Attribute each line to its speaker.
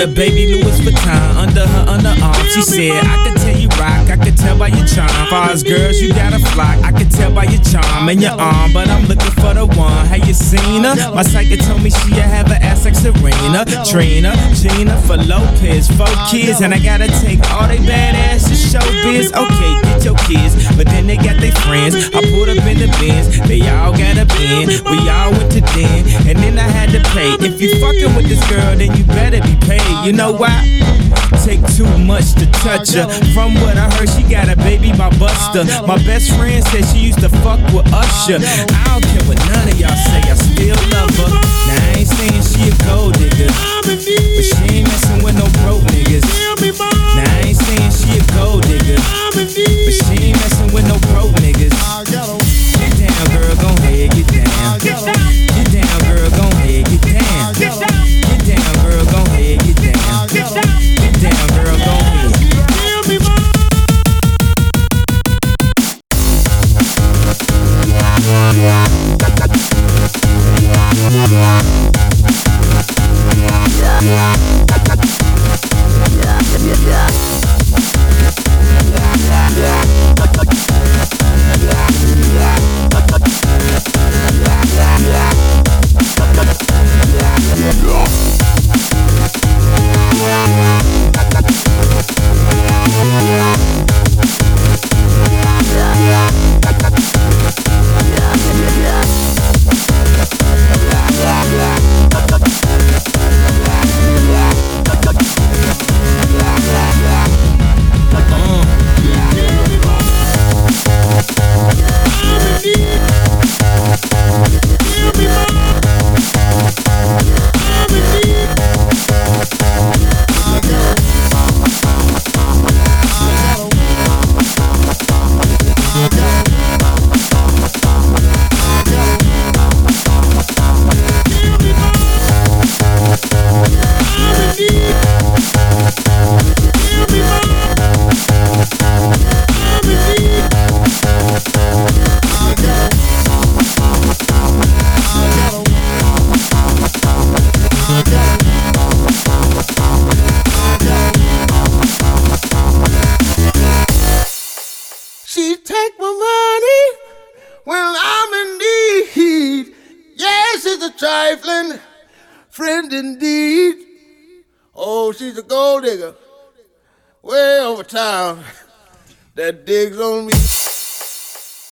Speaker 1: a baby Louis Vuitton under her underarm. She said, I could tell you rock, I could tell by your charm. Far as girls, you got a flock, I could tell by your charm and your arm. But I'm looking for the one, have you seen her? My psychic told me she'll have an ass like Serena, Trina, Gina, for Lopez, 4 kids. And I gotta take all they badass to showbiz. Okay, get your kids, but then they got their friends. I pulled up in the Benz, they all got a bin. We all went to den, and then I had to pay. If you fucking with this girl, then you better be paid. You know why? Take too much to touch her. From what I heard, she got a baby by Buster. My best friend said she used to fuck with Usher. I don't care what none of y'all say, I still love her. Now I ain't saying she a gold digger, but she ain't messing with no broke niggas. Now I ain't saying she a gold digger, but she ain't messing with no broke niggas. Get down, girl, gon' ahead, get down. Get down, girl, gon' ahead, get down. Get down, girl, gon' ahead, get down. Get down, girl, gon' ahead.
Speaker 2: She take my money when I'm in need. Yes, she's a trifling friend indeed. Oh, she's a gold digger way over town that digs on me.